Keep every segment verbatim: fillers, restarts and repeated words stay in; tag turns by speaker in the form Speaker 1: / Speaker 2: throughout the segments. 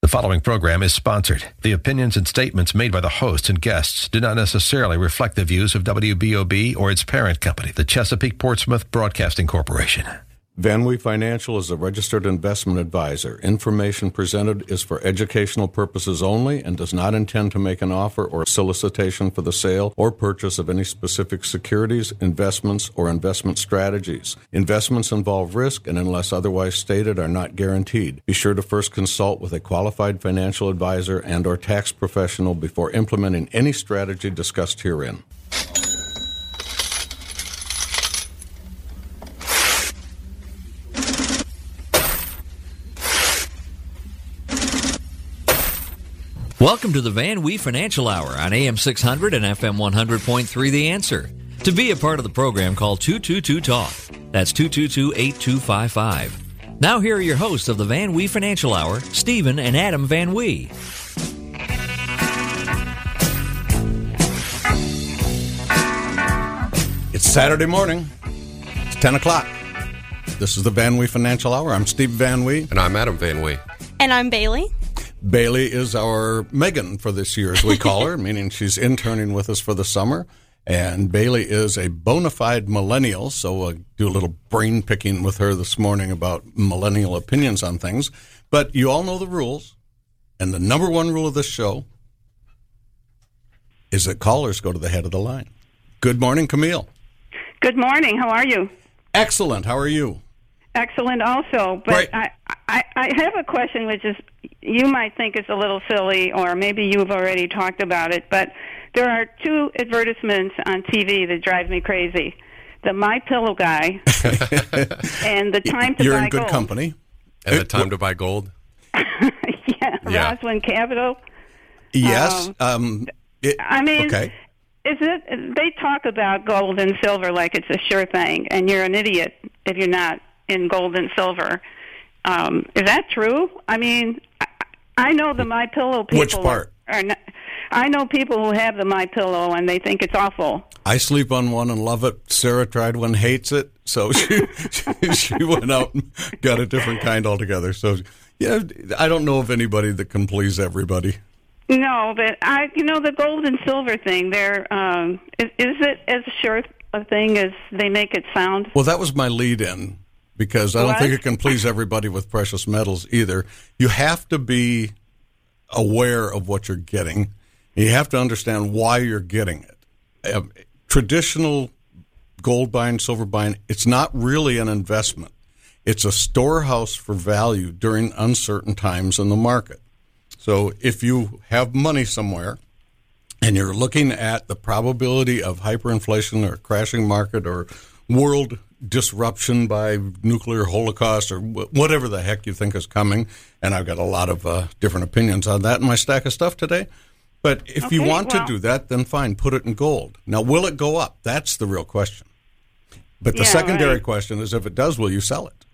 Speaker 1: The following program is sponsored. The opinions and statements made by the hosts and guests do not necessarily reflect the views of W B O B or its parent company, the Chesapeake Portsmouth Broadcasting Corporation.
Speaker 2: VanWee Financial is a registered investment advisor. Information presented is for educational purposes only and does not intend to make an offer or solicitation for the sale or purchase of any specific securities, investments, or investment strategies. Investments involve risk and, unless otherwise stated, are not guaranteed. Be sure to first consult with a qualified financial advisor and or tax professional before implementing any strategy discussed herein.
Speaker 3: Welcome to the VanWee Financial Hour on A M six hundred and F M one hundred point three The Answer. To be a part of the program, call two two two talk. That's two two two, eight two five five. Now here are your hosts of the VanWee Financial Hour, Stephen and Adam VanWee.
Speaker 2: It's Saturday morning. It's ten o'clock. This is the VanWee Financial Hour. I'm Steve VanWee.
Speaker 4: And I'm Adam VanWee.
Speaker 5: And I'm Bailey.
Speaker 2: Bailey is our Megan for this year, as we call her, meaning she's interning with us for the summer. And Bailey is a bona fide millennial, so we'll do a little brain picking with her this morning about millennial opinions on things. But you all know the rules, and the number one rule of this show is that callers go to the head of the line. Good morning, Camille.
Speaker 6: Good morning. How are you?
Speaker 2: Excellent. How are you?
Speaker 6: Excellent also. But
Speaker 2: Right.
Speaker 6: I, I, I have a question which is you might think is a little silly, or maybe you've already talked about it, but there are two advertisements on T V that drive me crazy. The My Pillow guy and the time to
Speaker 2: You're
Speaker 6: buy
Speaker 2: in good
Speaker 6: gold.
Speaker 2: company.
Speaker 4: And the time to buy gold?
Speaker 6: yeah,
Speaker 4: Yeah.
Speaker 6: Roswell Capital.
Speaker 2: Yes.
Speaker 6: Um,
Speaker 2: Um, it,
Speaker 6: I mean,
Speaker 2: okay.
Speaker 6: is it? They talk about gold and silver like it's a sure thing, and you're an idiot if you're not in gold and silver. Um, is that true? I mean, I, I know the My Pillow people.
Speaker 2: Which part?
Speaker 6: Are, are not, I know people who have the My Pillow and they think it's awful.
Speaker 2: I sleep on one and love it. Sarah tried one, hates it, so she she went out and got a different kind altogether. So, yeah, I don't know of anybody that can please everybody.
Speaker 6: No, but I, you know, the gold and silver thing. They're um, is, is it as sure a thing as they make it sound?
Speaker 2: Well, that was my lead-in, because I don't
Speaker 6: What?
Speaker 2: think it can please everybody with precious metals either. You have to be aware of what you're getting. You have to understand why you're getting it. Um, traditional gold buying, silver buying, it's not really an investment. It's a storehouse for value during uncertain times in the market. So if you have money somewhere and you're looking at the probability of hyperinflation or a crashing market or world disruption by nuclear holocaust or whatever the heck you think is coming, and I've got a lot of uh, different opinions on that in my stack of stuff today. But if
Speaker 6: Okay,
Speaker 2: you want
Speaker 6: well-
Speaker 2: to do that, then fine, put it in gold. Now, will it go up? That's the real question. But the
Speaker 6: Yeah,
Speaker 2: secondary
Speaker 6: right.
Speaker 2: question is, if it does, will you sell it?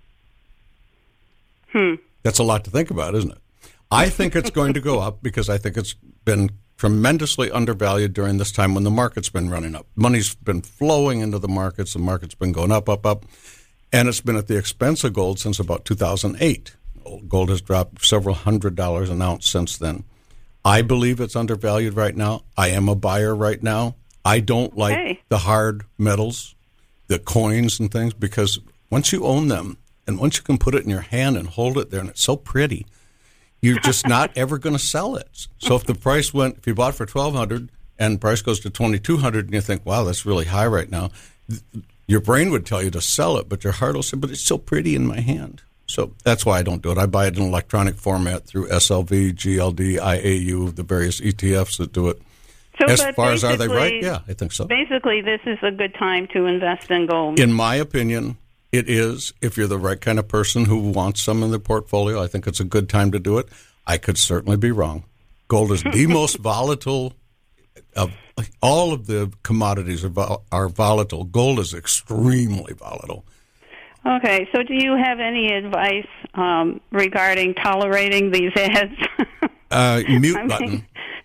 Speaker 6: Hmm.
Speaker 2: That's a lot to think about, isn't it? I think it's going to go up because I think it's been tremendously undervalued during this time when the market's been running up. Money's been flowing into the markets. The market's been going up, up, up. And it's been at the expense of gold since about two thousand eight. Gold has dropped several hundred dollars an ounce since then. I believe it's undervalued right now. I am a buyer right now. I don't like
Speaker 6: Okay.
Speaker 2: the hard metals, the coins and things, because once you own them and once you can put it in your hand and hold it there and it's so pretty, you're just not ever going to sell it. So if the price went, if you bought for twelve hundred dollars and price goes to twenty-two hundred dollars and you think, wow, that's really high right now, th- your brain would tell you to sell it, but your heart will say, but it's so pretty in my hand. So that's why I don't do it. I buy it in electronic format through S L V, G L D, I A U, the various E T Fs that do it.
Speaker 6: So,
Speaker 2: As
Speaker 6: but
Speaker 2: far as are they right?
Speaker 6: basically-
Speaker 2: Yeah, I think so.
Speaker 6: Basically, this is a good time to invest in gold.
Speaker 2: In my opinion, it is. If you're the right kind of person who wants some in their portfolio, I think it's a good time to do it. I could certainly be wrong. Gold is the most volatile of all of the commodities are, vol- are volatile. Gold is extremely volatile.
Speaker 6: Okay, so do you have any advice um, regarding tolerating these ads?
Speaker 2: Uh, mute
Speaker 6: I mean,
Speaker 2: button.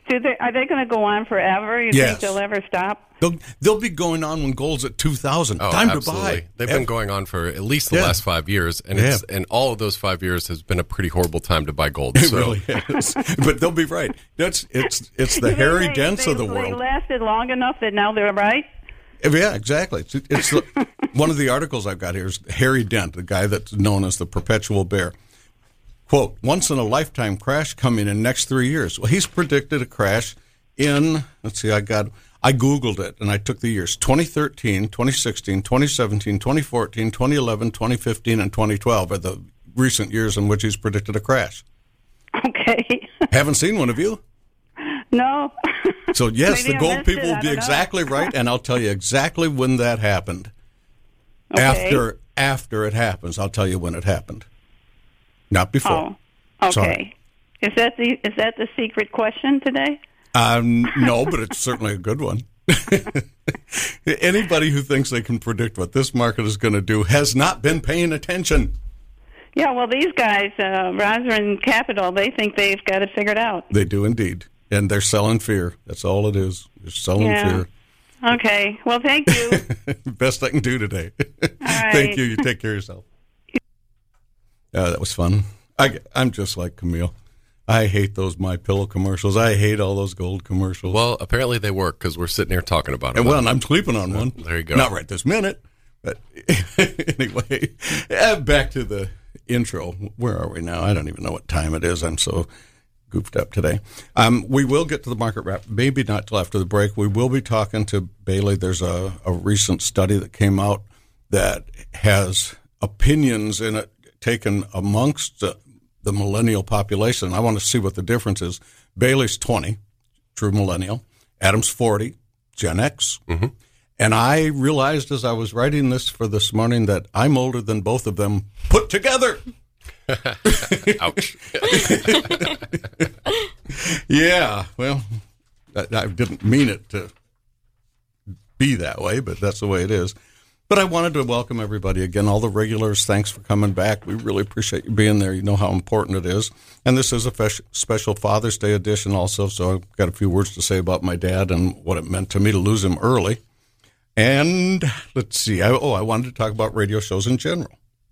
Speaker 6: Do they, are they going to go on forever? You
Speaker 2: Yes.
Speaker 6: think they'll ever stop?
Speaker 2: They'll, they'll be going on when gold's at two thousand.
Speaker 4: Oh,
Speaker 2: Time
Speaker 4: absolutely.
Speaker 2: to buy.
Speaker 4: They've
Speaker 2: Ev-
Speaker 4: been going on for at least the
Speaker 2: Yeah.
Speaker 4: last five years, and
Speaker 2: Yeah.
Speaker 4: it's and all of those five years has been a pretty horrible time to buy gold.
Speaker 2: It
Speaker 4: So
Speaker 2: really is. But they'll be right. That's it's it's the
Speaker 6: You
Speaker 2: Harry
Speaker 6: think they-
Speaker 2: Dents
Speaker 6: they,
Speaker 2: of the
Speaker 6: They
Speaker 2: world.
Speaker 6: lasted long enough that now they're right?
Speaker 2: Yeah, exactly. It's, it's the, one of the articles I've got here is Harry Dent, the guy that's known as the perpetual bear. Quote, once in a lifetime crash coming in next three years. Well, he's predicted a crash in, let's see, I got, I Googled it and I took the years twenty thirteen, twenty sixteen, twenty seventeen, twenty fourteen, twenty eleven, twenty fifteen, and twenty twelve are the recent years in which he's predicted a crash.
Speaker 6: Okay.
Speaker 2: Haven't seen one of you?
Speaker 6: No.
Speaker 2: So, yes,
Speaker 6: Maybe
Speaker 2: the
Speaker 6: I
Speaker 2: gold
Speaker 6: missed it,
Speaker 2: people will
Speaker 6: I
Speaker 2: be
Speaker 6: don't know.
Speaker 2: exactly right, and I'll tell you exactly when that happened.
Speaker 6: Okay.
Speaker 2: After after it happens, I'll tell you when it happened. Not before.
Speaker 6: Oh, okay.
Speaker 2: Sorry.
Speaker 6: Is that the is that the secret question today?
Speaker 2: Um, no, but it's certainly a good one. Anybody who thinks they can predict what this market is going to do has not been paying attention.
Speaker 6: Yeah, well, these guys, uh, Rosalind Capital, they think they've got it figured out.
Speaker 2: They do indeed. And they're selling fear. That's all it is. They're selling
Speaker 6: Yeah.
Speaker 2: fear.
Speaker 6: Okay. Well, thank you.
Speaker 2: Best I can do today.
Speaker 6: right.
Speaker 2: Thank you. You take care of yourself. Uh, that was fun. I, I'm just like Camille. I hate those My Pillow commercials. I hate all those gold commercials.
Speaker 4: well, apparently they work because we're sitting here talking about it.
Speaker 2: And well, I'm sleeping on one.
Speaker 4: there you go.
Speaker 2: Not right this minute. But anyway, uh, back to the intro. Where are we now? I don't even know what time it is. I'm so goofed up today. Um, we will get to the market wrap, maybe not till after the break. We will be talking to Bailey. There's a, a recent study that came out that has opinions in it taken amongst the, the millennial population. I want to see what the difference is. Bailey's twenty, true millennial. Adam's forty, Gen X.
Speaker 4: Mm-hmm.
Speaker 2: And I realized as I was writing this for this morning that I'm older than both of them put together.
Speaker 4: Ouch.
Speaker 2: Yeah, well, I, I didn't mean it to be that way, but that's the way it is. But I wanted to welcome everybody again, all the regulars. Thanks for coming back. We really appreciate you being there. You know how important it is. And this is a fesh- special Father's Day edition also, so I've got a few words to say about my dad and what it meant to me to lose him early. And let's see. I, oh, I wanted to talk about radio shows in general.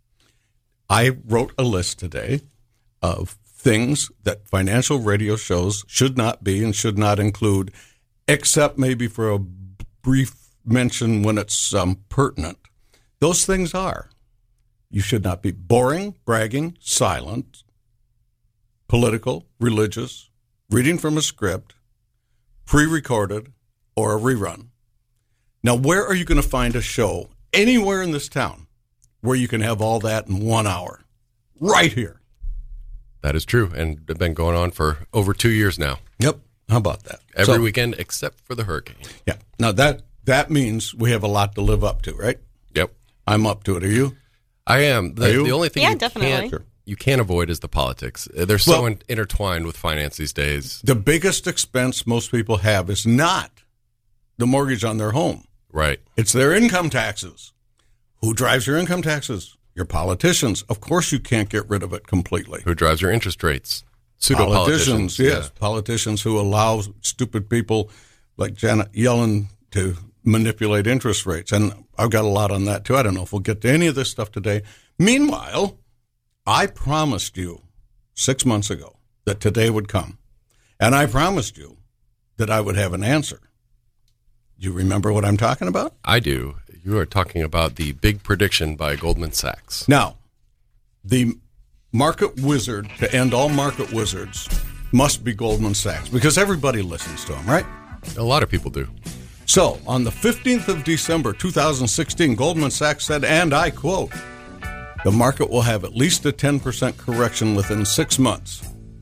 Speaker 2: I wrote a list today of things that financial radio shows should not be and should not include, except maybe for a brief mention when it's um, pertinent. Those things are, you should not be boring, bragging, silent, political, religious, reading from a script, pre-recorded, or a rerun. Now, where are you going to find a show anywhere in this town where you can have all that in one hour? Right here.
Speaker 4: That is true, and they've been going on for over two years now.
Speaker 2: Yep. How about that?
Speaker 4: Every
Speaker 2: So-
Speaker 4: weekend except for the hurricane.
Speaker 2: Yeah. Now, that, that means we have a lot to live up to, right?
Speaker 4: Yep.
Speaker 2: I'm up to it. Are you?
Speaker 4: I am.
Speaker 2: Are
Speaker 4: The,
Speaker 2: you?
Speaker 4: the only thing
Speaker 5: Yeah,
Speaker 4: you
Speaker 5: definitely.
Speaker 4: can't you can't avoid is the politics. They're so
Speaker 2: Well-
Speaker 4: in, intertwined with finance these days.
Speaker 2: The biggest expense most people have is not the mortgage on their home.
Speaker 4: Right.
Speaker 2: It's their income taxes. Who drives your income taxes? Your politicians. Of course you can't get rid of it completely.
Speaker 4: Who drives your interest rates? Pseudo
Speaker 2: Politicians,
Speaker 4: politicians.
Speaker 2: yes. Politicians who allow stupid people like Janet Yellen to manipulate interest rates. And I've got a lot on that, too. I don't know if we'll get to any of this stuff today. Meanwhile, I promised you six months ago that today would come. And I promised you that I would have an answer. Do you remember what I'm talking about?
Speaker 4: I do. You are talking about the big prediction by Goldman Sachs.
Speaker 2: Now, the market wizard to end all market wizards must be Goldman Sachs because everybody listens to him, right?
Speaker 4: A lot of people do.
Speaker 2: So, on the fifteenth of December, two thousand sixteen, Goldman Sachs said, and I quote, the market will have at least a ten percent correction within six months.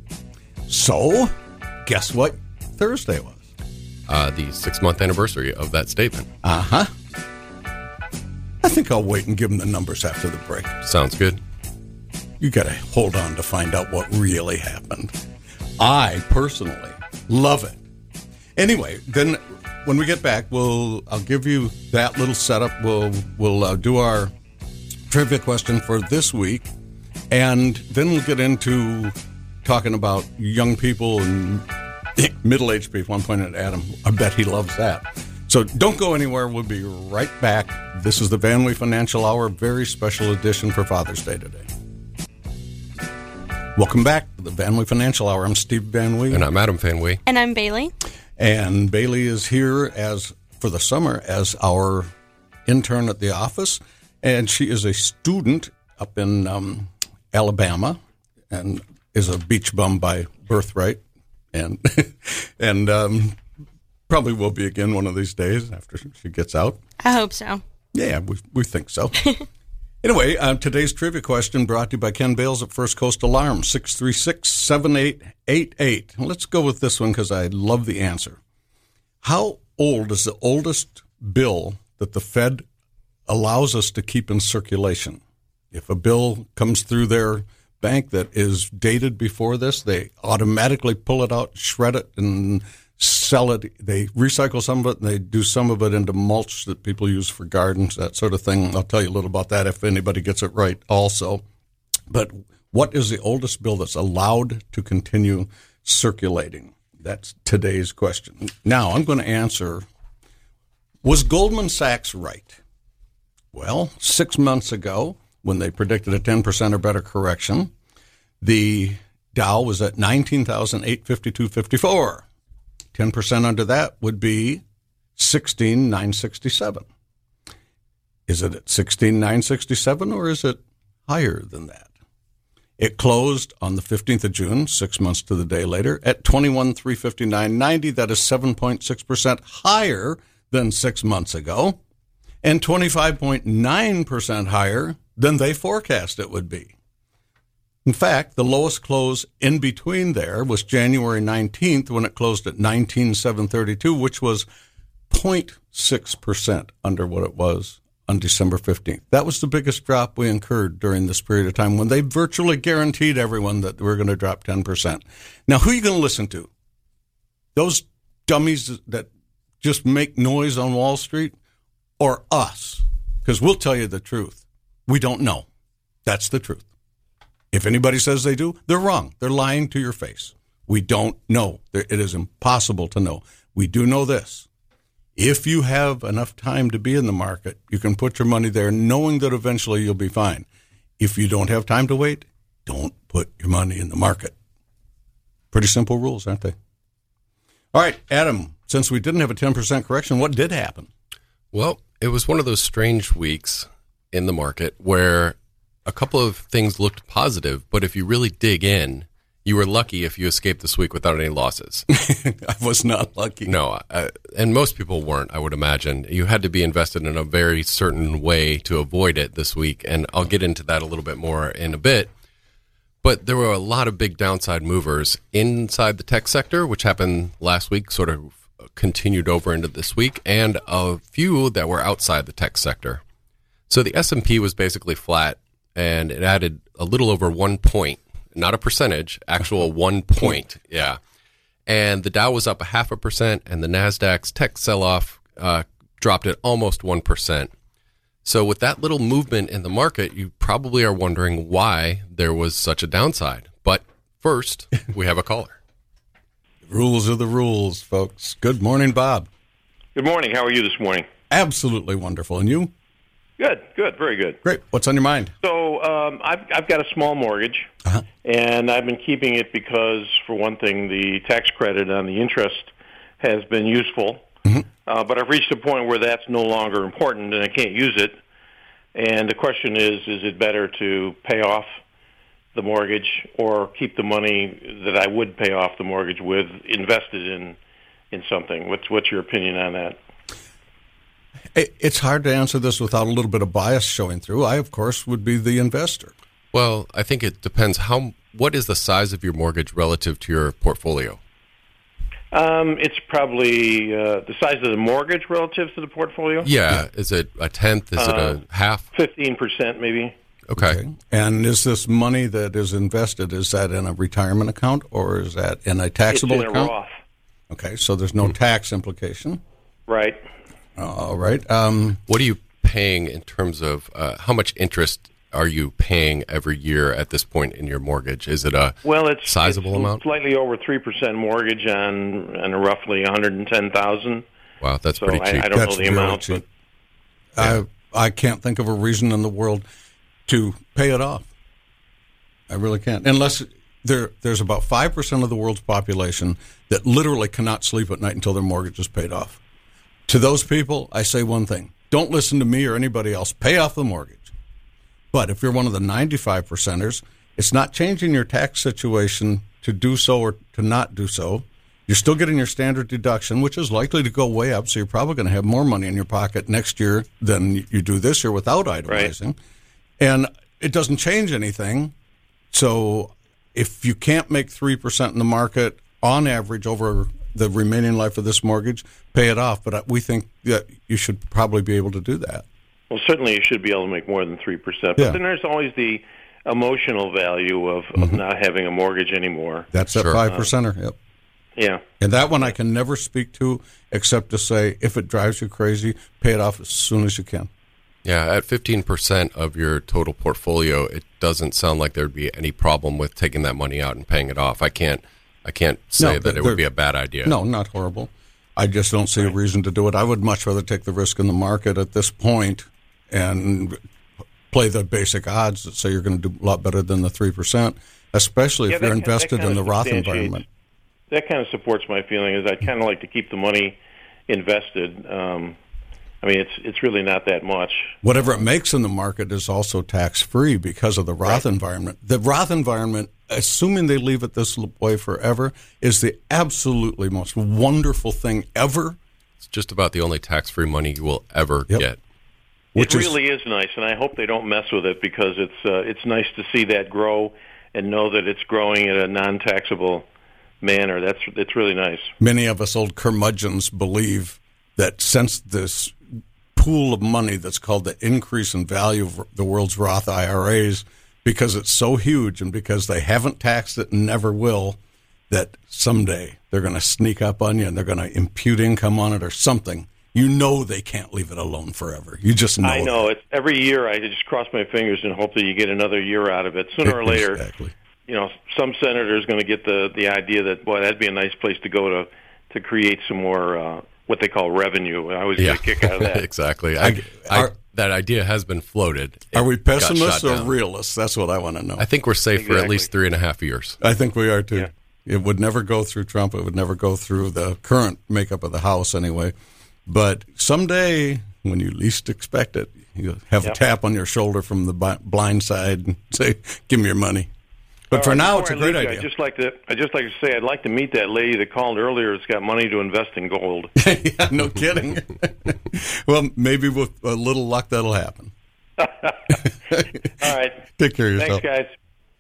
Speaker 2: So, guess what Thursday was?
Speaker 4: Uh, the six-month anniversary of that statement.
Speaker 2: Uh-huh. I think I'll wait and give them the numbers after the break.
Speaker 4: Sounds good.
Speaker 2: You got to hold on to find out what really happened. I personally love it. Anyway, then when we get back, we'll I'll give you that little setup. We'll we'll uh, do our trivia question for this week, and then we'll get into talking about young people and Middle-aged people. I'm pointing at Adam. I bet he loves that. So don't go anywhere. We'll be right back. This is the Van Wee Financial Hour, very special edition for Father's Day today. Welcome back to the Van Wee Financial Hour. I'm Steve Van Wee.
Speaker 4: And I'm Adam Van Wee.
Speaker 5: And I'm Bailey.
Speaker 2: And Bailey is here as for the summer as our intern at the office. And she is a student up in um, Alabama and is a beach bum by birthright. And, and um, probably will be again one of these days after she gets out.
Speaker 5: I hope so.
Speaker 2: Yeah, we, we think so. Anyway, uh, today's trivia question brought to you by Ken Bales at First Coast Alarm, six three six, seven eight eight eight. Let's go with this one because I love the answer. How old is the oldest bill that the Fed allows us to keep in circulation? If a bill comes through their bank that is dated before this, they automatically pull it out, shred it, and sell it. They recycle some of it, and they do some of it into mulch that people use for gardens, that sort of thing. I'll tell you a little about that if anybody gets it right also. But what is the oldest bill that's allowed to continue circulating? That's today's question. Now, I'm going to answer, was Goldman Sachs right? Well, six months ago, when they predicted a ten percent or better correction, the Dow was at nineteen thousand eight hundred fifty-two point five four. ten percent under that would be sixteen thousand nine hundred sixty-seven. Is it at sixteen thousand nine hundred sixty-seven or is it higher than that? It closed on the fifteenth of June, six months to the day later, at twenty-one thousand three hundred fifty-nine point nine zero. That is seven point six percent higher than six months ago and twenty-five point nine percent higher than they forecast it would be. In fact, the lowest close in between there was January nineteenth when it closed at nineteen thousand seven hundred thirty-two, which was zero point six percent under what it was on December fifteenth. That was the biggest drop we incurred during this period of time when they virtually guaranteed everyone that we were going to drop ten percent. Now, who are you going to listen to? Those dummies that just make noise on Wall Street or us? Because we'll tell you the truth. We don't know. That's the truth. If anybody says they do, they're wrong. They're lying to your face. We don't know. It is impossible to know. We do know this. If you have enough time to be in the market, you can put your money there knowing that eventually you'll be fine. If you don't have time to wait, don't put your money in the market. Pretty simple rules, aren't they? All right, Adam, since we didn't have a ten percent correction, what did happen?
Speaker 4: Well, it was one of those strange weeks in the market where a couple of things looked positive, but if you really dig in, you were lucky if you escaped this week without any losses.
Speaker 2: I was not lucky.
Speaker 4: No, uh, and most people weren't, I would imagine. You had to be invested in a very certain way to avoid it this week, and I'll get into that a little bit more in a bit. But there were a lot of big downside movers inside the tech sector, which happened last week, sort of continued over into this week, and a few that were outside the tech sector. So the S and P was basically flat, and it added a little over one point, not a percentage, actual one point, yeah. And the Dow was up a half a percent, and the NASDAQ's tech sell-off uh, dropped at almost one percent. So with that little movement in the market, you probably are wondering why there was such a downside. But first, we have a caller.
Speaker 2: The rules are the rules, folks. Good morning, Bob.
Speaker 7: Good morning. How are you this morning?
Speaker 2: Absolutely wonderful. And you?
Speaker 7: Good, good, very good.
Speaker 2: Great. What's on your mind?
Speaker 7: So um, I've, I've got a small mortgage, uh-huh. and I've been keeping it because, for one thing, the tax credit on the interest has been useful. Mm-hmm. Uh, but I've reached a point where that's no longer important, and I can't use it. And the question is, is it better to pay off the mortgage or keep the money that I would pay off the mortgage with invested in in something? What's what's your opinion on that?
Speaker 2: It's hard to answer this without a little bit of bias showing through. I, of course, would be the investor.
Speaker 4: Well, I think it depends. How what is the size of your mortgage relative to your portfolio?
Speaker 7: Um, it's probably uh, the size of the mortgage relative to the portfolio.
Speaker 4: Yeah. Is it a tenth? Is uh, it a half?
Speaker 7: fifteen percent maybe.
Speaker 4: Okay.
Speaker 2: okay. And is this money that is invested, is that in a retirement account or is that in a taxable
Speaker 7: account? It's in
Speaker 2: account?
Speaker 7: a Roth.
Speaker 2: Okay, so there's no tax implication.
Speaker 7: Right.
Speaker 2: All right. Um,
Speaker 4: what are you paying in terms of uh, how much interest are you paying every year at this point in your mortgage? Is it a
Speaker 7: well, it's
Speaker 4: sizable
Speaker 7: it's
Speaker 4: amount?
Speaker 7: Slightly over three percent mortgage on on roughly one hundred ten thousand.
Speaker 4: Wow, that's
Speaker 7: so
Speaker 4: pretty cheap.
Speaker 7: I, I don't
Speaker 2: that's
Speaker 7: know the amount. But,
Speaker 2: yeah. I I can't think of a reason in the world to pay it off. I really can't, unless there there's about five percent of the world's population that literally cannot sleep at night until their mortgage is paid off. To those people, I say one thing: don't listen to me or anybody else. Pay off the mortgage. But if you're one of the ninety-five percenters, it's not changing your tax situation to do so or to not do so. You're still getting your standard deduction, which is likely to go way up, so you're probably going to have more money in your pocket next year than you do this year without itemizing. Right. And it doesn't change anything. So if you can't make three percent in the market on average over the remaining life of this mortgage, pay it off. But we think that you should probably be able to do that.
Speaker 7: Well, certainly you should be able to make more than three percent. But
Speaker 2: Yeah.
Speaker 7: then there's always the emotional value of, of
Speaker 2: Mm-hmm.
Speaker 7: not having a mortgage anymore.
Speaker 2: That's that
Speaker 4: Sure.
Speaker 2: five percenter. Yep.
Speaker 7: Yeah.
Speaker 2: And that one I can never speak to except to say, if it drives you crazy, pay it off as soon as you can.
Speaker 4: Yeah, at fifteen percent of your total portfolio, it doesn't sound like there would be any problem with taking that money out and paying it off. I can't I can't say
Speaker 2: No,
Speaker 4: that it
Speaker 2: they're-
Speaker 4: would be a bad idea.
Speaker 2: No, not horrible. I just don't see a reason to do it. I would much rather take the risk in the market at this point and play the basic odds that say you're going to do a lot better than the three percent, especially
Speaker 7: Yeah,
Speaker 2: if you're
Speaker 7: that-
Speaker 2: invested
Speaker 7: that
Speaker 2: in
Speaker 7: kinda
Speaker 2: the Roth
Speaker 7: substantiates-
Speaker 2: environment.
Speaker 7: That kind of supports my feeling. Is I'd kind of like to keep the money invested. Um, I mean, it's it's really not that much.
Speaker 2: Whatever it makes in the market is also tax-free because of the Roth
Speaker 7: Right.
Speaker 2: environment. The Roth environment, assuming they leave it this way forever, is the absolutely most wonderful thing ever.
Speaker 4: It's just about the only tax-free money you will ever
Speaker 2: Yep.
Speaker 4: get.
Speaker 2: Which
Speaker 7: it
Speaker 2: is-
Speaker 7: really is nice, and I hope they don't mess with it because it's uh, it's nice to see that grow and know that it's growing in a non-taxable manner. That's it's really nice.
Speaker 2: Many of us old curmudgeons believe that since this pool of money that's called the increase in value of the world's Roth I R As, because it's so huge and because they haven't taxed it and never will, that someday they're going to sneak up on you and they're going to impute income on it or something. You know they can't leave it alone forever. You just know
Speaker 7: I know
Speaker 2: that.
Speaker 7: it's every year. I just cross my fingers and hope that you get another year out of it. Sooner or later,
Speaker 2: Exactly.
Speaker 7: you know, some senator is going to get the the idea that boy, that'd be a nice place to go to to create some more uh, what they call revenue. I always
Speaker 4: Yeah,
Speaker 7: get a kick out of that.
Speaker 4: exactly. I,
Speaker 2: I-
Speaker 4: I,
Speaker 2: are-
Speaker 4: that idea has been floated. It
Speaker 2: Are we
Speaker 4: got
Speaker 2: pessimists
Speaker 4: shot
Speaker 2: or
Speaker 4: down.
Speaker 2: realists? That's what I want to know.
Speaker 4: I think we're safe for at
Speaker 7: Exactly.
Speaker 4: least three and a half years.
Speaker 2: I think we are too.
Speaker 7: Yeah.
Speaker 2: It would never go through Trump. It would never go through the current makeup of the House anyway. But someday, when you least expect it, you'll have
Speaker 7: Yep.
Speaker 2: a tap on your shoulder from the bi- blind side and say, "Give me your money." But
Speaker 7: All
Speaker 2: for
Speaker 7: right,
Speaker 2: now,
Speaker 7: before
Speaker 2: it's a
Speaker 7: I
Speaker 2: great
Speaker 7: leave you,
Speaker 2: idea.
Speaker 7: I just like to I just like to say I'd like to meet that lady that called earlier that's got money to invest in gold.
Speaker 2: Yeah, no kidding. Well, maybe with a little luck, that'll happen.
Speaker 7: All right.
Speaker 2: Take care of yourself.
Speaker 7: Thanks, guys.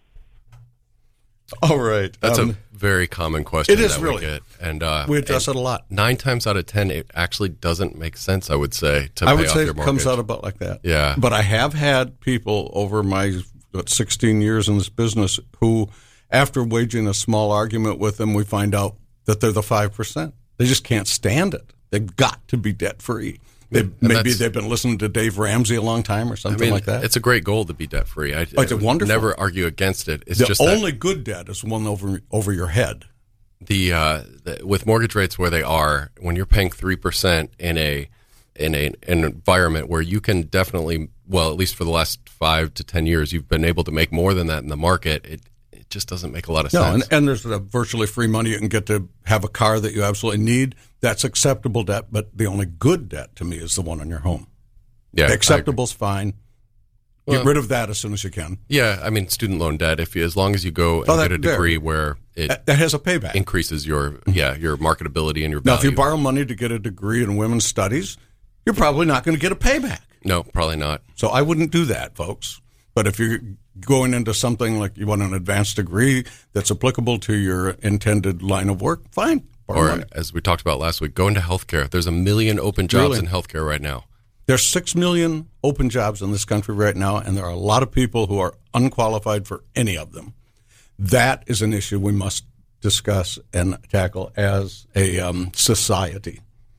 Speaker 2: All right.
Speaker 4: That's
Speaker 2: Um,
Speaker 4: a very common question
Speaker 2: it is
Speaker 4: that
Speaker 2: really.
Speaker 4: we get. And uh,
Speaker 2: we address
Speaker 4: and
Speaker 2: it a lot.
Speaker 4: nine times out of ten, it actually doesn't make sense, I would say, to
Speaker 2: I
Speaker 4: pay
Speaker 2: would
Speaker 4: off
Speaker 2: say
Speaker 4: your
Speaker 2: it
Speaker 4: mortgage.
Speaker 2: comes out about like that.
Speaker 4: Yeah.
Speaker 2: But I have had people over my what, sixteen years in this business who, after waging a small argument with them, we find out that they're the five percent. They just can't stand it. They've got to be debt free. Maybe
Speaker 4: that's-
Speaker 2: they've been listening to Dave Ramsey a long time or
Speaker 4: I
Speaker 2: something
Speaker 4: mean,
Speaker 2: like that.
Speaker 4: it's a great goal to be debt free. I,
Speaker 2: Oh, it's
Speaker 4: I
Speaker 2: a
Speaker 4: would
Speaker 2: wonderful-
Speaker 4: never argue against it. It's
Speaker 2: the
Speaker 4: just
Speaker 2: only
Speaker 4: that
Speaker 2: good debt is one over over your head.
Speaker 4: the, uh, the with mortgage rates where they are, when you're paying three percent in a in a an environment where you can definitely, well, at least for the last five to ten years, you've been able to make more than that in the market. It it just doesn't make a lot of
Speaker 2: No,
Speaker 4: sense.
Speaker 2: and, and there's a virtually free money. You can get to have a car that you absolutely need. That's acceptable debt, but the only good debt to me is the one on your home.
Speaker 4: yeah, I-
Speaker 2: Acceptable's fine. Get
Speaker 4: Well-
Speaker 2: rid of that as soon as you can.
Speaker 4: yeah, I mean, student loan debt. If you, as long as you go and
Speaker 2: Oh, that-
Speaker 4: get a
Speaker 2: there.
Speaker 4: degree where it
Speaker 2: That, that has a payback.
Speaker 4: increases your yeah your marketability and your
Speaker 2: Now,
Speaker 4: value.
Speaker 2: if you borrow money to get a degree in women's studies, you're probably not going to get a payback.
Speaker 4: no, probably not.
Speaker 2: So I wouldn't do that, folks. But if you're going into something like you want an advanced degree that's applicable to your intended line of work, fine. Borrow
Speaker 4: Or
Speaker 2: money.
Speaker 4: as we talked about last week, go into healthcare. There's a million open jobs
Speaker 2: Really?
Speaker 4: in healthcare right now.
Speaker 2: There's six million open jobs in this country right now, and there are a lot of people who are unqualified for any of them. That is an issue we must discuss and tackle as a um, society.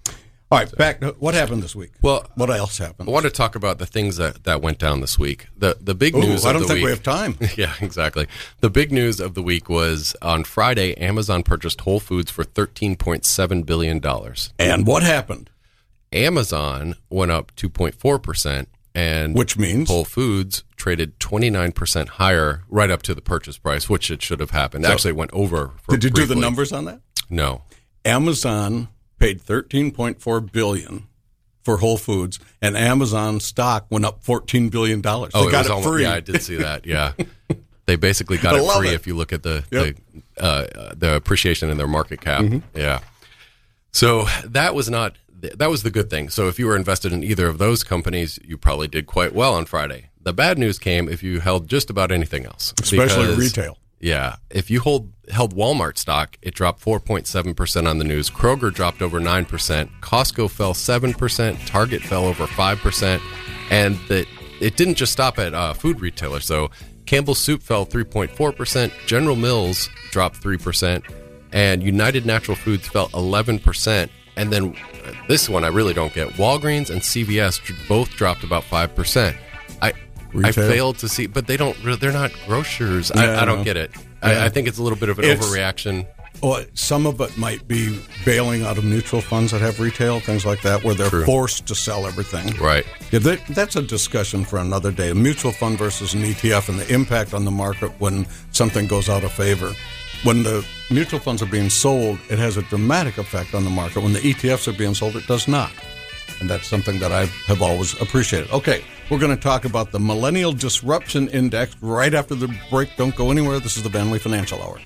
Speaker 2: All right, back to what happened this week.
Speaker 4: Well,
Speaker 2: what else happened?
Speaker 4: I want to talk about the things that, that went down this week. The the big
Speaker 2: Ooh,
Speaker 4: news
Speaker 2: I
Speaker 4: of
Speaker 2: don't
Speaker 4: the
Speaker 2: think
Speaker 4: week,
Speaker 2: we have time.
Speaker 4: Yeah, exactly. The big news of the week was on Friday, Amazon purchased Whole Foods for thirteen point seven billion dollars.
Speaker 2: And what happened?
Speaker 4: Amazon went up two point four percent, and
Speaker 2: which means
Speaker 4: Whole Foods traded twenty-nine percent higher right up to the purchase price, which it should have happened.
Speaker 2: So,
Speaker 4: Actually, it went over. For
Speaker 2: did you
Speaker 4: briefly.
Speaker 2: do the numbers on that?
Speaker 4: No.
Speaker 2: Amazon paid thirteen point four billion dollars for Whole Foods, and Amazon stock went up fourteen billion dollars. They
Speaker 4: Oh,
Speaker 2: got
Speaker 4: it, was
Speaker 2: it
Speaker 4: almost,
Speaker 2: free.
Speaker 4: Yeah, I did see that. Yeah. They basically got
Speaker 2: I
Speaker 4: it
Speaker 2: love
Speaker 4: free
Speaker 2: it.
Speaker 4: if you look at the
Speaker 2: Yep.
Speaker 4: the, uh, the appreciation in their market cap.
Speaker 2: Mm-hmm.
Speaker 4: Yeah. So that was not that was the good thing. So if you were invested in either of those companies, you probably did quite well on Friday. The bad news came if you held just about anything else,
Speaker 2: Especially
Speaker 4: because,
Speaker 2: retail.
Speaker 4: Yeah. If you hold held Walmart stock, it dropped four point seven percent on the news. Kroger dropped over nine percent. Costco fell seven percent. Target fell over five percent. And the, it didn't just stop at uh, food retailers. So Campbell's Soup fell three point four percent. General Mills dropped three percent. And United Natural Foods fell eleven percent. And then uh, this one I really don't get. Walgreens and C V S both dropped about five percent. I I
Speaker 2: Retail.
Speaker 4: failed to see, but they don't. They're not grocers.
Speaker 2: Yeah,
Speaker 4: I, I don't
Speaker 2: no.
Speaker 4: get it.
Speaker 2: Yeah.
Speaker 4: I, I think it's a little bit of an
Speaker 2: It's-
Speaker 4: overreaction.
Speaker 2: Well, some of it might be bailing out of mutual funds that have retail, things like that, where they're
Speaker 4: True.
Speaker 2: forced to sell everything.
Speaker 4: Right.
Speaker 2: Yeah, that, that's a discussion for another day. A mutual fund versus an E T F and the impact on the market when something goes out of favor. When the mutual funds are being sold, it has a dramatic effect on the market. When the E T Fs are being sold, it does not. And that's something that I have always appreciated. Okay, we're going to talk about the Millennial Disruption Index right after the break. Don't go anywhere. This is the Van Wee Financial Hour.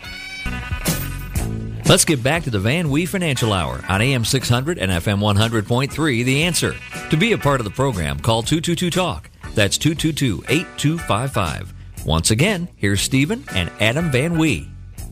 Speaker 3: Let's get back to the Van Wee Financial Hour on A M six hundred and F M one hundred point three, The Answer. To be a part of the program, call two two two talk. That's two two two, eight two five five. Once again, here's Stephen and Adam Van Wee.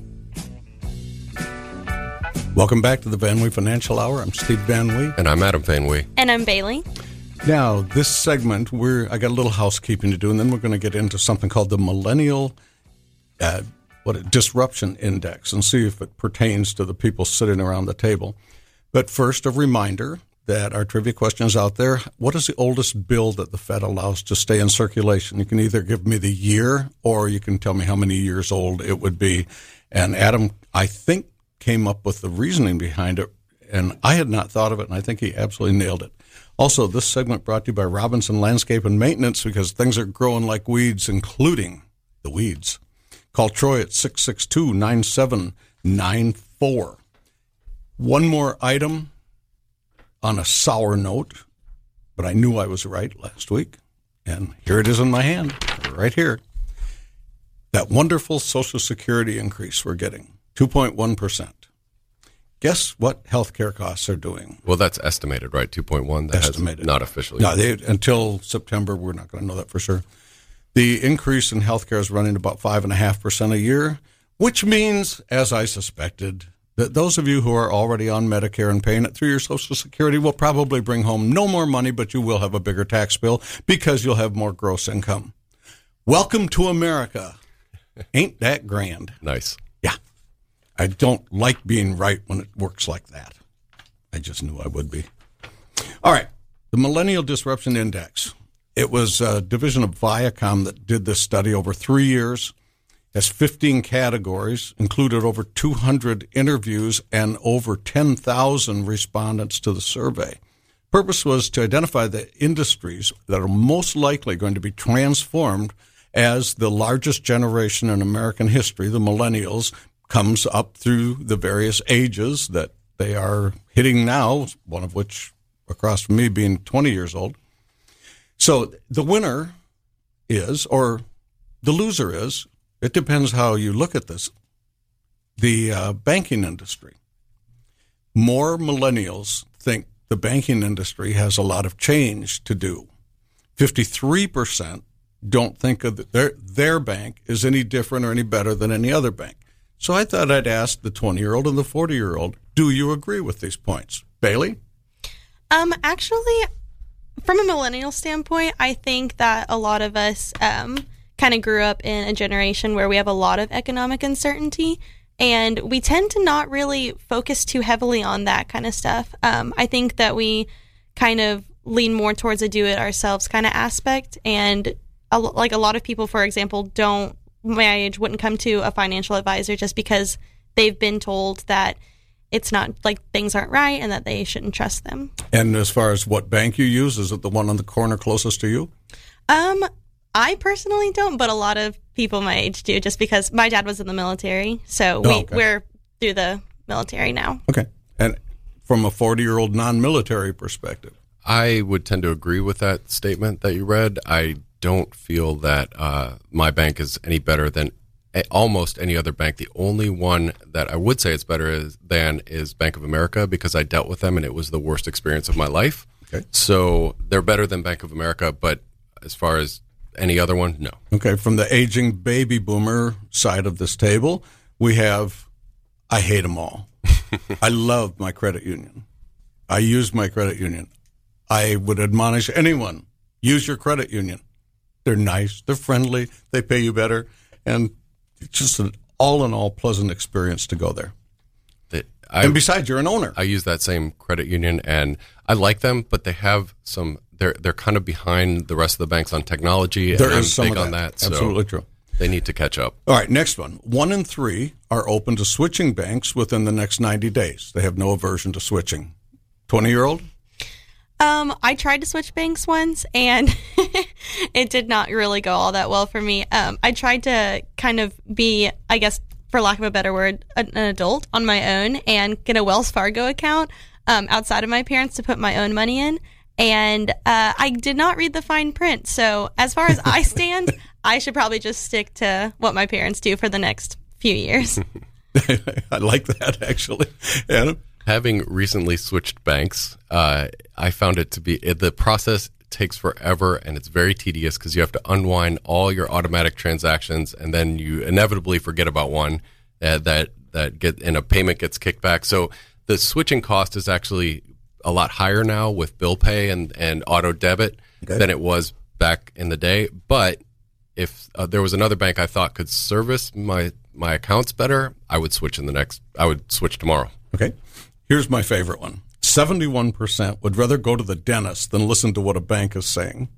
Speaker 2: Welcome back to the Van Wee Financial Hour. I'm Steve Van Wee.
Speaker 4: And I'm Adam Van Wee.
Speaker 5: And I'm Bailey.
Speaker 2: Now, this segment, we're I got a little housekeeping to do, and then we're going to get into something called the Millennial uh, what Disruption Index and see if it pertains to the people sitting around the table. But first, a reminder that our trivia question is out there. What is the oldest bill that the Fed allows to stay in circulation? You can either give me the year or you can tell me how many years old it would be. And Adam, I think, came up with the reasoning behind it, and I had not thought of it, and I think he absolutely nailed it. Also, this segment brought to you by Robinson Landscape and Maintenance, because things are growing like weeds, including the weeds. Call Troy at six six two, nine seven nine four. One more item on a sour note, but I knew I was right last week, and here it is in my hand, right here. That wonderful Social Security increase we're getting, two point one percent. Guess what healthcare costs are doing?
Speaker 4: Well, that's estimated, right? two point one. That
Speaker 2: Estimated.
Speaker 4: has not officially.
Speaker 2: No, they, until September, we're not going to know that for sure. The increase in healthcare is running about five point five percent a year, which means, as I suspected, that those of you who are already on Medicare and paying it through your Social Security will probably bring home no more money, but you will have a bigger tax bill because you'll have more gross income. Welcome to America. Ain't that grand?
Speaker 4: Nice.
Speaker 2: Yeah. I don't like being right when it works like that. I just knew I would be. All right. The Millennial Disruption Index. It was a division of Viacom that did this study over three years. Has fifteen categories, included over two hundred interviews and over ten thousand respondents to the survey. Purpose was to identify the industries that are most likely going to be transformed as the largest generation in American history, the millennials, comes up through the various ages that they are hitting now, one of which across from me being twenty years old. So the winner is, or the loser is, it depends how you look at this, the uh, banking industry. More millennials think the banking industry has a lot of change to do. fifty-three percent don't think of the, their, their bank is any different or any better than any other bank. So I thought I'd ask the twenty-year-old and the forty-year-old, do you agree with these points? Bailey?
Speaker 5: Um, actually, from a millennial standpoint, I think that a lot of us um, kind of grew up in a generation where we have a lot of economic uncertainty. And we tend to not really focus too heavily on that kind of stuff. Um, I think that we kind of lean more towards a do-it-ourselves kind of aspect. And a, like a lot of people, for example, don't, my age, wouldn't come to a financial advisor just because they've been told that it's not, like, things aren't right and that they shouldn't trust them.
Speaker 2: And as far as what bank you use, is it the one on the corner closest to you?
Speaker 5: Um, I personally don't, but a lot of people my age do, just because my dad was in the military, so we,
Speaker 2: oh, okay.
Speaker 5: we're through the military now.
Speaker 2: Okay. And from a forty-year-old non-military perspective?
Speaker 4: I would tend to agree with that statement that you read. I don't feel that uh, my bank is any better than a- almost any other bank. The only one that I would say it's better is, than is Bank of America, because I dealt with them and it was the worst experience of my life.
Speaker 2: Okay.
Speaker 4: So they're better than Bank of America, but as far as any other one, no.
Speaker 2: Okay, from the aging baby boomer side of this table, we have, I hate them all. I love my credit union. I use my credit union. I would admonish anyone, use your credit union. They're nice, they're friendly, they pay you better, and it's just an all-in-all pleasant experience to go there.
Speaker 4: It, I,
Speaker 2: and besides, you're an owner.
Speaker 4: I use that same credit union, and I like them, but they have some... They're they're kind of behind the rest of the banks on technology.
Speaker 2: There
Speaker 4: and
Speaker 2: is
Speaker 4: I'm
Speaker 2: some
Speaker 4: big
Speaker 2: of
Speaker 4: on
Speaker 2: that.
Speaker 4: that.
Speaker 2: Absolutely
Speaker 4: So
Speaker 2: true.
Speaker 4: They need to catch up.
Speaker 2: All right, next one. One in three are open to switching banks within the next ninety days. They have no aversion to switching. twenty-year-old?
Speaker 5: Um, I tried to switch banks once, and it did not really go all that well for me. Um, I tried to kind of be, I guess, for lack of a better word, an adult on my own and get a Wells Fargo account um, outside of my parents to put my own money in. And uh, I did not read the fine print. So as far as I stand, I should probably just stick to what my parents do for the next few years.
Speaker 2: I like that, actually. Adam?
Speaker 4: Having recently switched banks, uh, I found it to be, it, the process takes forever and it's very tedious because you have to unwind all your automatic transactions and then you inevitably forget about one uh, that, that get, and a payment gets kicked back. So the switching cost is actually a lot higher now with bill pay and, and auto debit okay. than it was back in the day. But if uh, there was another bank I thought could service my, my accounts better, I would switch in the next, I would switch tomorrow.
Speaker 2: Okay. Here's my favorite one. seventy-one percent would rather go to the dentist than listen to what a bank is saying.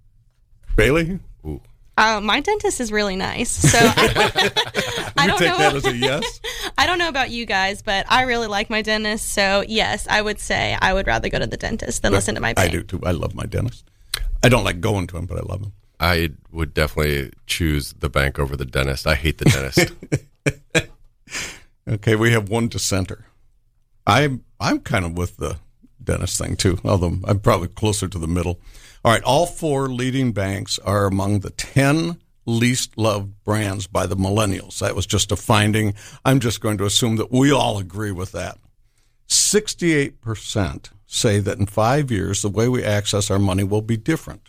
Speaker 2: Bailey?
Speaker 4: Ooh.
Speaker 5: Uh, my dentist is really nice. So I, I don't
Speaker 2: take
Speaker 5: know.
Speaker 2: that as a yes?
Speaker 5: I don't know about you guys, but I really like my dentist. So yes, I would say I would rather go to the dentist than
Speaker 2: But
Speaker 5: listen to my bank.
Speaker 2: I do too. I love my dentist. I don't like going to him, but I love him.
Speaker 4: I would definitely choose the bank over the dentist. I hate the dentist.
Speaker 2: Okay, we have one dissenter. I'm I'm kind of with the dentist thing too, although I'm probably closer to the middle. All right, all four leading banks are among the ten least loved brands by the millennials. That was just a finding. I'm just going to assume that we all agree with that. sixty-eight percent say that in five years, the way we access our money will be different.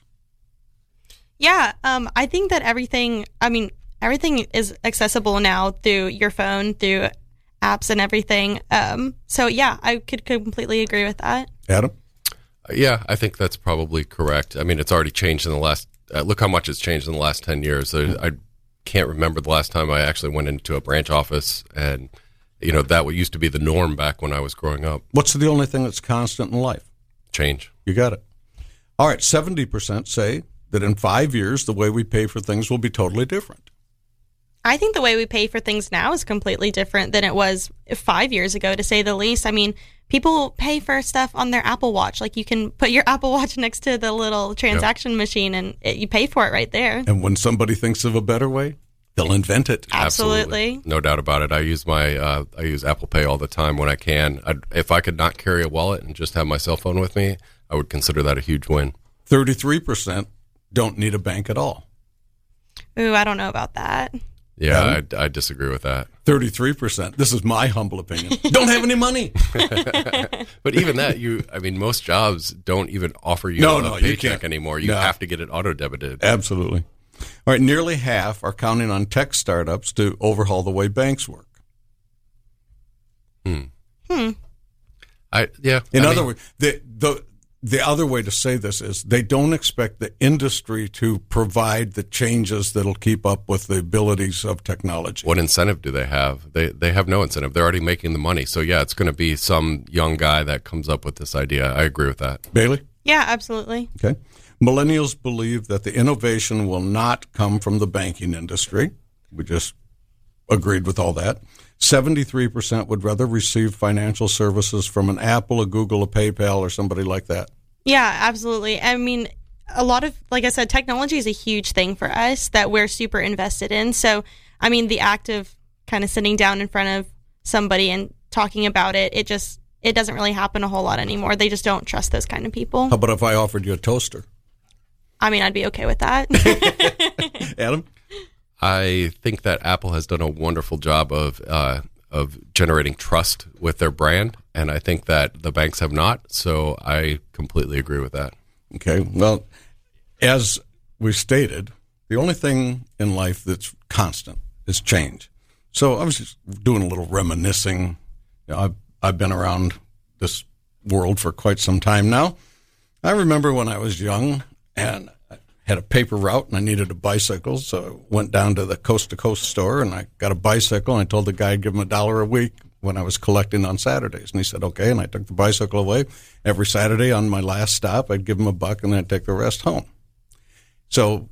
Speaker 5: Yeah, um, I think that everything, I mean, everything is accessible now through your phone, through apps and everything. Um, so, yeah, I could completely agree with that.
Speaker 2: Adam?
Speaker 4: Yeah, I think that's probably correct. I mean, it's already changed in the last, uh, look how much it's changed in the last ten years. I, I can't remember the last time I actually went into a branch office, and, you know, that used to be the norm back when I was growing up.
Speaker 2: What's the only thing that's constant in life?
Speaker 4: Change.
Speaker 2: You got it. All right, seventy percent say that in five years, the way we pay for things will be totally different.
Speaker 5: I think the way we pay for things now is completely different than it was five years ago, to say the least. I mean, people pay for stuff on their Apple Watch. Like, you can put your Apple Watch next to the little transaction yep. machine, and it, you pay for it right there.
Speaker 2: And when somebody thinks of a better way, they'll invent it.
Speaker 5: Absolutely.
Speaker 4: Absolutely. No doubt about it. I use my uh, I use Apple Pay all the time when I can. I'd, if I could not carry a wallet and just have my cell phone with me, I would consider that a huge win.
Speaker 2: thirty-three percent don't need a bank at all.
Speaker 5: Ooh, I don't know about that.
Speaker 4: Yeah, I, I disagree with that.
Speaker 2: thirty-three percent. This is my humble opinion. Don't have any money.
Speaker 4: But even that, you, I mean, most jobs don't even offer you
Speaker 2: no,
Speaker 4: a
Speaker 2: no,
Speaker 4: paycheck
Speaker 2: you can't.
Speaker 4: anymore. You
Speaker 2: no.
Speaker 4: have to get it auto-debited.
Speaker 2: Absolutely. All right, nearly half are counting on tech startups to overhaul the way banks work.
Speaker 4: Hmm.
Speaker 5: Hmm.
Speaker 4: I yeah.
Speaker 2: In
Speaker 4: I
Speaker 2: other
Speaker 4: mean,
Speaker 2: words, the the the other way to say this is they don't expect the industry to provide the changes that'll keep up with the abilities of technology.
Speaker 4: What incentive do they have? They they have no incentive. They're already making the money. So, yeah, it's going to be some young guy that comes up with this idea. I agree with that.
Speaker 2: Bailey?
Speaker 5: Yeah, absolutely.
Speaker 2: Okay. Millennials believe that the innovation will not come from the banking industry. We just agreed with all that. seventy-three percent would rather receive financial services from an Apple, a Google, a PayPal, or somebody like that.
Speaker 5: Yeah, absolutely. I mean, a lot of, like I said, technology is a huge thing for us that we're super invested in. So, I mean, the act of kind of sitting down in front of somebody and talking about it, it just, it doesn't really happen a whole lot anymore. They just don't trust those kind of people.
Speaker 2: How about if I offered you a toaster?
Speaker 5: I mean, I'd be okay with that.
Speaker 2: Adam?
Speaker 4: I think that Apple has done a wonderful job of uh, of generating trust with their brand, and I think that the banks have not, so I completely agree with that.
Speaker 2: Okay, well, as we stated, the only thing in life that's constant is change. So I was just doing a little reminiscing. You know, I've, I've been around this world for quite some time now. I remember when I was young, and had a paper route and I needed a bicycle, so I went down to the Coast to Coast store and I got a bicycle, and I told the guy I'd give him a dollar a week when I was collecting on Saturdays. And he said, okay, and I took the bicycle away. Every Saturday on my last stop, I'd give him a buck and then I'd take the rest home. So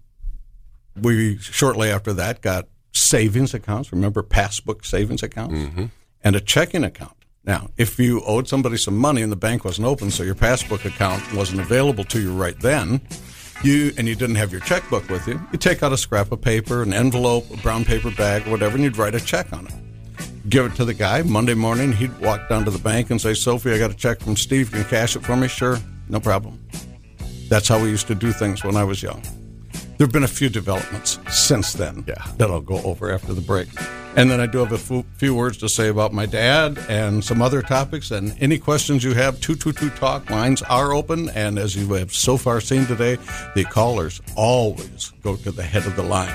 Speaker 2: we, shortly after that, got savings accounts. Remember passbook savings accounts?
Speaker 4: Mm-hmm.
Speaker 2: And a checking account. Now, if you owed somebody some money and the bank wasn't open, so your passbook account wasn't available to you right then, You and you didn't have your checkbook with you, you take out a scrap of paper, an envelope, a brown paper bag, whatever, and you'd write a check on it. Give it to the guy. Monday morning, he'd walk down to the bank and say, Sophie, I got a check from Steve. Can you cash it for me? Sure. No problem. That's how we used to do things when I was young. There have been a few developments since then
Speaker 4: yeah.
Speaker 2: that I'll go over after the break. And then I do have a few, few words to say about my dad and some other topics. And any questions you have, two two two talk lines are open. And as you have so far seen today, the callers always go to the head of the line.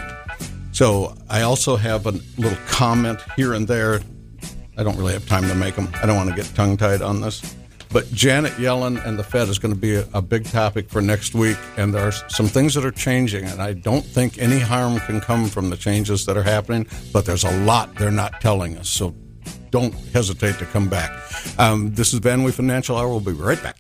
Speaker 2: So I also have a little comment here and there. I don't really have time to make them. I don't want to get tongue-tied on this. But Janet Yellen and the Fed is going to be a, a big topic for next week, and there are some things that are changing, and I don't think any harm can come from the changes that are happening, but there's a lot they're not telling us, so don't hesitate to come back. Um, this is Van Wee Financial Hour. We'll be right back.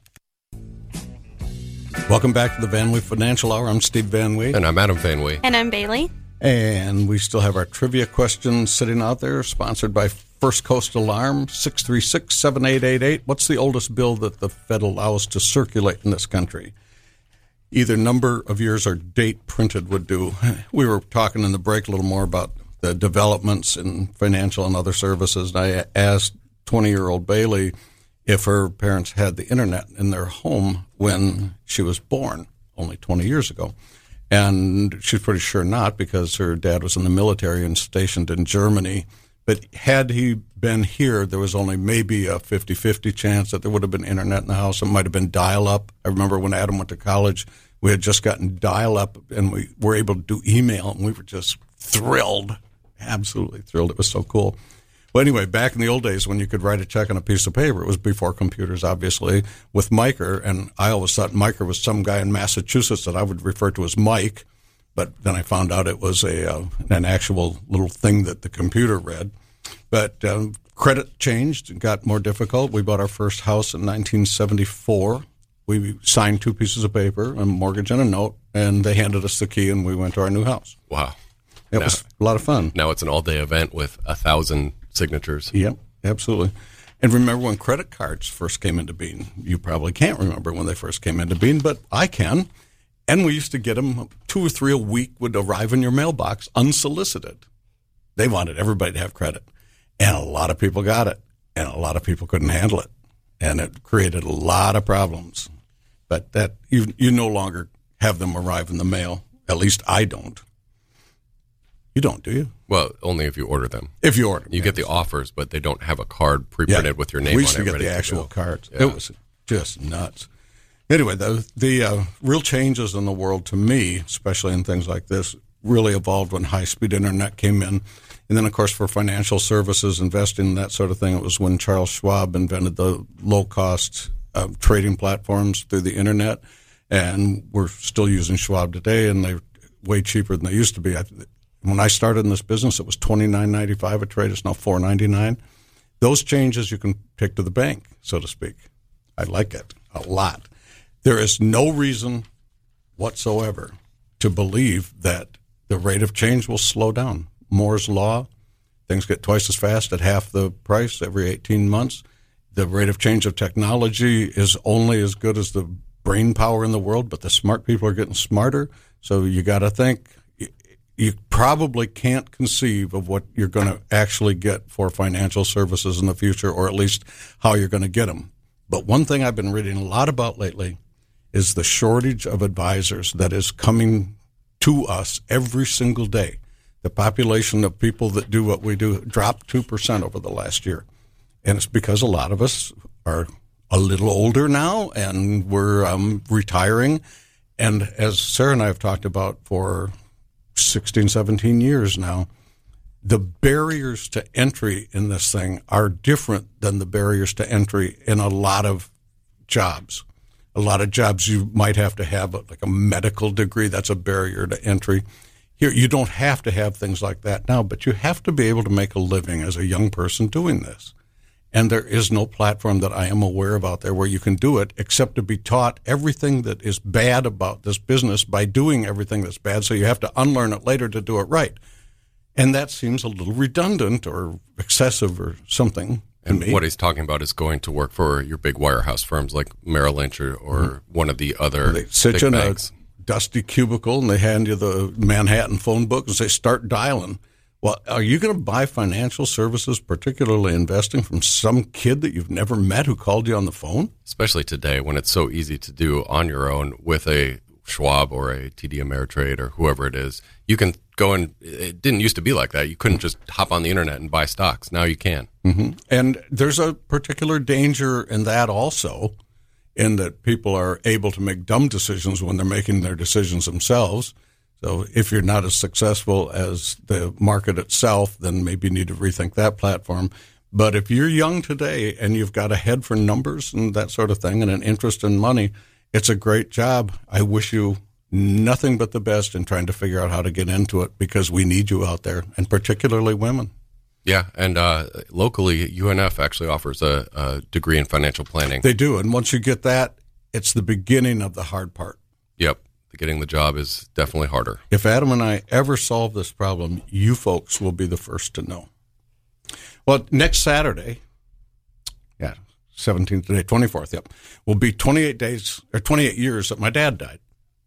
Speaker 2: Welcome back to the Van Wee Financial Hour. I'm Steve Van Wee.
Speaker 4: And I'm Adam Van Wee.
Speaker 5: And I'm Bailey.
Speaker 2: And we still have our trivia questions sitting out there, sponsored by First Coast Alarm, six three six, seven eight eight eight. What's the oldest bill that the Fed allows to circulate in this country? Either number of years or date printed would do. We were talking in the break a little more about the developments in financial and other services. And I asked twenty-year-old Bailey if her parents had the internet in their home when she was born, only twenty years ago. And she's pretty sure not, because her dad was in the military and stationed in Germany. But had he been here, there was only maybe a fifty-fifty chance that there would have been internet in the house. It might have been dial-up. I remember when Adam went to college, we had just gotten dial-up, and we were able to do email, and we were just thrilled, absolutely thrilled. It was so cool. Well, anyway, back in the old days when you could write a check on a piece of paper, it was before computers, obviously, with Miker, and I always thought Miker was some guy in Massachusetts that I would refer to as Mike. But then I found out it was a uh, an actual little thing that the computer read. But um, credit changed and got more difficult. We bought our first house in nineteen seventy-four. We signed two pieces of paper, a mortgage and a note, and they handed us the key, and we went to our new house.
Speaker 4: Wow.
Speaker 2: It
Speaker 4: now,
Speaker 2: was a lot of fun.
Speaker 4: Now it's an all-day event with a thousand signatures.
Speaker 2: Yep, absolutely. And remember when credit cards first came into being? You probably can't remember when they first came into being, but I can. And we used to get them, two or three a week would arrive in your mailbox unsolicited. They wanted everybody to have credit. And a lot of people got it. And a lot of people couldn't handle it. And it created a lot of problems. But that you you no longer have them arrive in the mail. At least I don't. You don't, do you?
Speaker 4: Well, only if you order them.
Speaker 2: If you order them.
Speaker 4: You
Speaker 2: yes.
Speaker 4: get the offers, but they don't have a card pre-printed
Speaker 2: yeah.
Speaker 4: with your name
Speaker 2: we
Speaker 4: on it.
Speaker 2: used to get
Speaker 4: ready
Speaker 2: the
Speaker 4: to
Speaker 2: actual
Speaker 4: go.
Speaker 2: cards.
Speaker 4: Yeah.
Speaker 2: It was just nuts. Anyway, the the uh, real changes in the world, to me, especially in things like this, really evolved when high-speed internet came in. And then, of course, for financial services, investing, that sort of thing, it was when Charles Schwab invented the low-cost uh, trading platforms through the internet, and we're still using Schwab today, and they're way cheaper than they used to be. I, when I started in this business, it was twenty-nine ninety-five a trade. It's now four ninety-nine. Those changes you can take to the bank, so to speak. I like it a lot. There is no reason whatsoever to believe that the rate of change will slow down. Moore's Law, things get twice as fast at half the price every eighteen months. The rate of change of technology is only as good as the brain power in the world, but the smart people are getting smarter. So you got to think, you probably can't conceive of what you're going to actually get for financial services in the future, or at least how you're going to get them. But one thing I've been reading a lot about lately is the shortage of advisors that is coming to us every single day. The population of people that do what we do dropped two percent over the last year. And it's because a lot of us are a little older now, and we're um, retiring. And as Sarah and I have talked about for sixteen, seventeen years now, the barriers to entry in this thing are different than the barriers to entry in a lot of jobs. A lot of jobs you might have to have like a medical degree. That's a barrier to entry. Here, you don't have to have things like that now, but you have to be able to make a living as a young person doing this. And there is no platform that I am aware of out there where you can do it except to be taught everything that is bad about this business by doing everything that's bad. So you have to unlearn it later to do it right. And that seems a little redundant or excessive or something.
Speaker 4: And
Speaker 2: me.
Speaker 4: What he's talking about is going to work for your big wirehouse firms like Merrill Lynch or, or mm-hmm. one of the other
Speaker 2: they sit
Speaker 4: big
Speaker 2: in
Speaker 4: banks.
Speaker 2: A dusty cubicle and they hand you the Manhattan phone book and say, start dialing. Well, are you going to buy financial services, particularly investing, from some kid that you've never met who called you on the phone?
Speaker 4: Especially today when it's so easy to do on your own with a Schwab or a T D Ameritrade or whoever it is. You can go and it didn't used to be like that. You couldn't just hop on the internet and buy stocks. Now you can.
Speaker 2: Mm-hmm. And there's a particular danger in that also, in that people are able to make dumb decisions when they're making their decisions themselves. So if you're not as successful as the market itself, then maybe you need to rethink that platform. But if you're young today and you've got a head for numbers and that sort of thing and an interest in money, it's a great job. I wish you nothing but the best in trying to figure out how to get into it, because we need you out there, and particularly women.
Speaker 4: Yeah, and uh, locally, U N F actually offers a, a degree in financial planning.
Speaker 2: They do, and once you get that, it's the beginning of the hard part.
Speaker 4: Yep. Getting the job is definitely harder.
Speaker 2: If Adam and I ever solve this problem, you folks will be the first to know. Well, next Saturday, yeah, seventeenth today, twenty-fourth, yep, will be twenty-eight days or twenty-eight years that my dad died.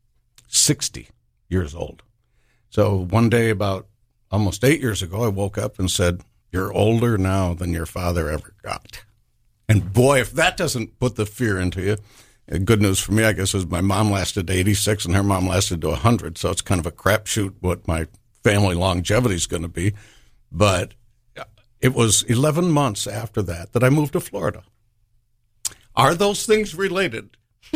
Speaker 2: sixty years old. So one day about almost eight years ago, I woke up and said, "You're older now than your father ever got." And boy, if that doesn't put the fear into you. Good news for me, I guess, is my mom lasted to eighty-six and her mom lasted to one hundred, so it's kind of a crapshoot what my family longevity is going to be. But it was eleven months after that that I moved to Florida. Are those things related?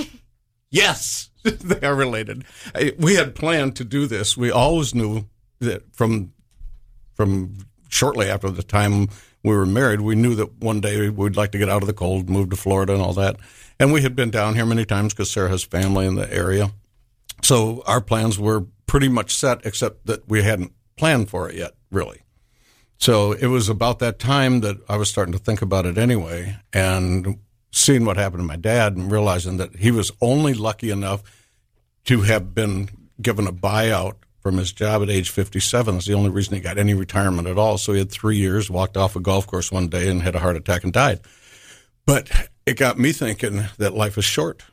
Speaker 2: Yes, they are related. We had planned to do this. We always knew that from from shortly after the time we were married, we knew that one day we'd like to get out of the cold, move to Florida and all that. And we had been down here many times because Sarah has family in the area. So our plans were pretty much set, except that we hadn't planned for it yet, really. So it was about that time that I was starting to think about it anyway, and seeing what happened to my dad and realizing that he was only lucky enough to have been given a buyout from his job at age fifty-seven. That's the only reason he got any retirement at all. So he had three years, walked off a golf course one day and had a heart attack and died. But it got me thinking that life is short.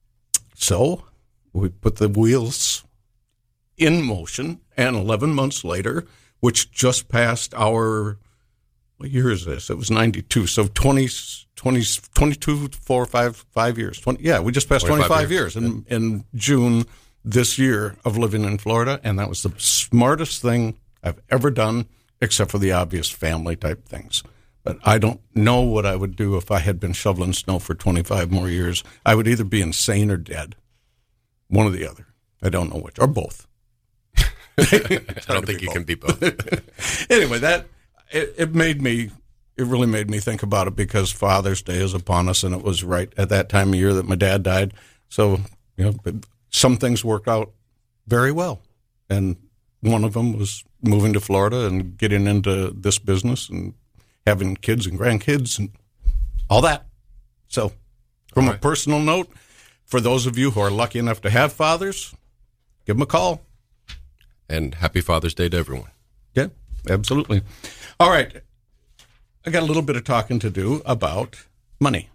Speaker 2: So we put the wheels in motion, and eleven months later, which just passed our, what year is this? It was ninety-two. So twenty, twenty, twenty-two, four, five, five years. twenty, yeah, we just passed twenty-five years, years in, in June this year of living in Florida, and that was the smartest thing I've ever done, except for the obvious family type things. But I don't know what I would do if I had been shoveling snow for twenty-five more years. I would either be insane or dead. One or the other. I don't know which. Or both.
Speaker 4: I don't think you both. can be both.
Speaker 2: Anyway, that it, it made me it really made me think about it because Father's Day is upon us, and it was right at that time of year that my dad died. So, you know, some things worked out very well. And one of them was moving to Florida and getting into this business and having kids and grandkids and all that. So, from all right. a personal note, for those of you who are lucky enough to have fathers, give them a call.
Speaker 4: And happy Father's Day to everyone.
Speaker 2: Yeah, absolutely. All right. I got a little bit of talking to do about money.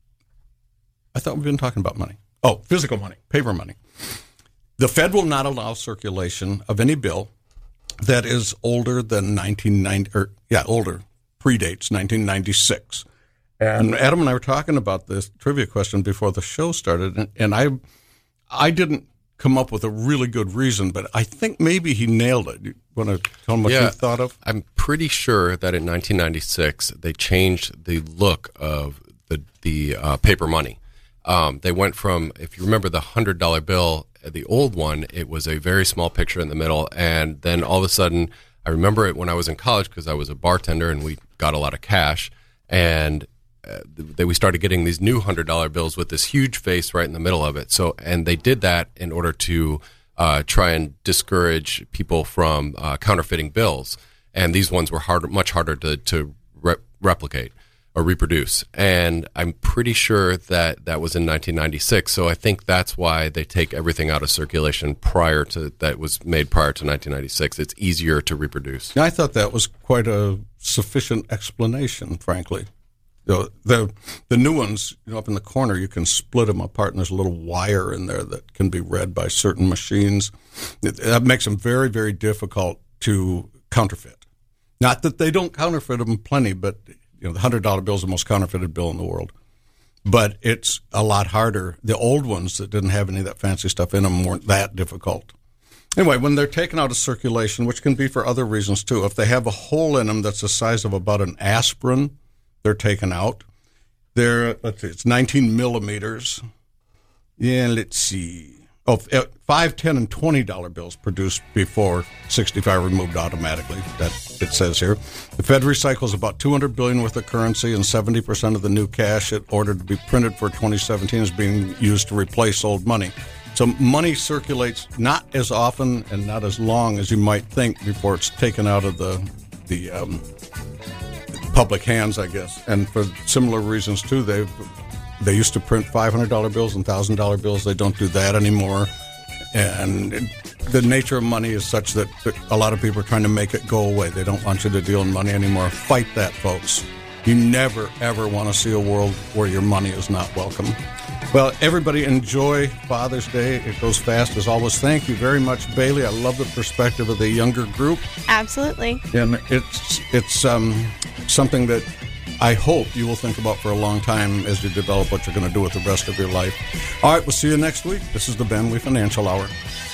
Speaker 2: I thought we've been talking about money. Oh, physical money, paper money. The Fed will not allow circulation of any bill that is older than nineteen ninety, or yeah, older, predates nineteen ninety-six. And Adam and I were talking about this trivia question before the show started, and, and I, I didn't come up with a really good reason, but I think maybe he nailed it. You want to tell him what
Speaker 4: yeah,
Speaker 2: you thought of?
Speaker 4: I'm pretty sure that in nineteen ninety-six they changed the look of the the uh, paper money. Um, they went from, if you remember the one hundred dollar bill, the old one, it was a very small picture in the middle, and then all of a sudden, I remember it when I was in college because I was a bartender and we got a lot of cash, and uh, they, we started getting these new one hundred dollar bills with this huge face right in the middle of it. So, and they did that in order to uh, try and discourage people from uh, counterfeiting bills, and these ones were harder, much harder to, to re- replicate or reproduce. And I'm pretty sure that that was in nineteen ninety-six. So I think that's why they take everything out of circulation prior to that was made prior to nineteen ninety-six. It's easier to reproduce.
Speaker 2: I thought that was quite a sufficient explanation, frankly. The the, the new ones, you know, up in the corner, you can split them apart, and there's a little wire in there that can be read by certain machines. It, that makes them very, very difficult to counterfeit. Not that they don't counterfeit them plenty, but you know, the one hundred dollar bill is the most counterfeited bill in the world. But it's a lot harder. The old ones that didn't have any of that fancy stuff in them weren't that difficult. Anyway, when they're taken out of circulation, which can be for other reasons too, if they have a hole in them that's the size of about an aspirin, they're taken out. They're, let's see, it's nineteen millimeters. Yeah, let's see. Oh, five, ten, and twenty dollar bills produced before sixty-five removed automatically. That it says here. The Fed recycles about two hundred billion dollars worth of currency, and seventy percent of the new cash it ordered to be printed for twenty seventeen is being used to replace old money. So money circulates not as often and not as long as you might think before it's taken out of the the um, public hands, I guess. And for similar reasons too, they've. They used to print five hundred dollar bills and one thousand dollar bills. They don't do that anymore. And it, the nature of money is such that a lot of people are trying to make it go away. They don't want you to deal in money anymore. Fight that, folks. You never, ever want to see a world where your money is not welcome. Well, everybody enjoy Father's Day. It goes fast as always. Thank you very much, Bailey. I love the perspective of the younger group.
Speaker 5: Absolutely.
Speaker 2: And it's, it's um, something that I hope you will think about for a long time as you develop what you're going to do with the rest of your life. All right, we'll see you next week. This is the Ben Wee Financial Hour.